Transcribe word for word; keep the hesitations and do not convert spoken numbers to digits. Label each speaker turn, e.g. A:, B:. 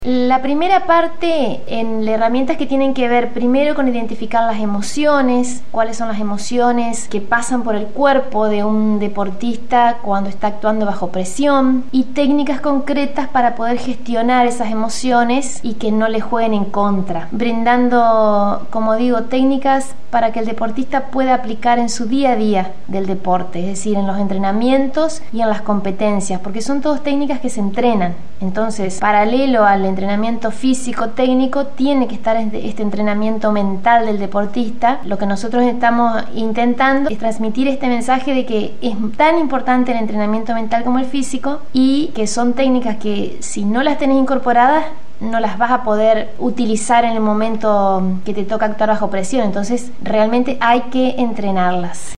A: La primera parte en herramientas que tienen que ver primero con identificar las emociones, cuáles son las emociones que pasan por el cuerpo de un deportista cuando está actuando bajo presión, y técnicas concretas para poder gestionar esas emociones y que no le jueguen en contra, brindando, como digo, técnicas para que el deportista pueda aplicar en su día a día del deporte, es decir, en los entrenamientos y en las competencias, porque son todas técnicas que se entrenan. Entonces, paralelo al entrenamiento físico técnico, tiene que estar este entrenamiento mental del deportista. Lo que nosotros estamos intentando es transmitir este mensaje de que es tan importante el entrenamiento mental como el físico, y que son técnicas que, si no las tenés incorporadas, no las vas a poder utilizar en el momento que te toca actuar bajo presión. Entonces realmente hay que entrenarlas.